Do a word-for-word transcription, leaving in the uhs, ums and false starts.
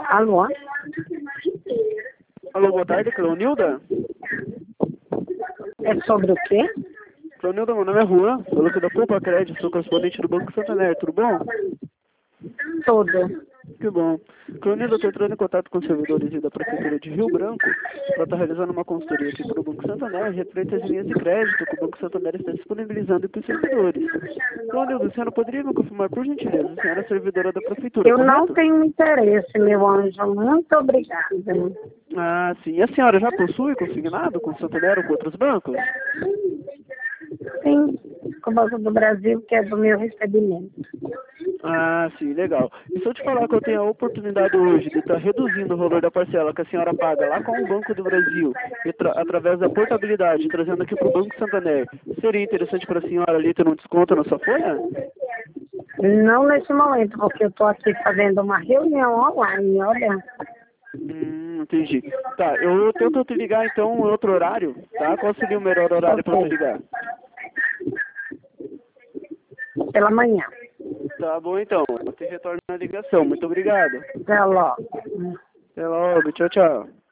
Alô? Alô, boa tarde, Cleonilda? É sobre o quê? Cleonilda, meu nome é Juan, sou aqui da Poupa Crédito, sou correspondente do Banco Santander, tudo bom? Tudo. Que bom. Cleonilda, eu estou entrando em contato com os servidores da Prefeitura de Rio Branco para estar realizando uma consultoria aqui para o Banco Santander, referente às linhas de crédito que o Banco Santander está disponibilizando para os servidores. Cleonilda, a senhora poderia me confirmar, por gentileza, a senhora é servidora da Prefeitura, Eu não correto? tenho interesse, meu anjo. Muito obrigada. Ah, sim. E a senhora já possui consignado com o Santander ou com outros bancos? Sim, com o Banco do Brasil, que é do meu recebimento. Ah, sim, legal. E se eu te falar que eu tenho a oportunidade hoje de estar reduzindo o valor da parcela que a senhora paga lá com o Banco do Brasil, e tra- através da portabilidade, trazendo aqui para o Banco Santander, seria interessante para a senhora ali ter um desconto na sua folha? Não nesse momento, porque eu estou aqui fazendo uma reunião online, olha. Hum, entendi. Tá, eu tento te ligar então em outro horário, tá? Qual seria o melhor horário para eu te Ok. ligar? Pela manhã. Tá bom então, eu te retorno a ligação. Muito obrigado. Até logo. Até logo, tchau, tchau.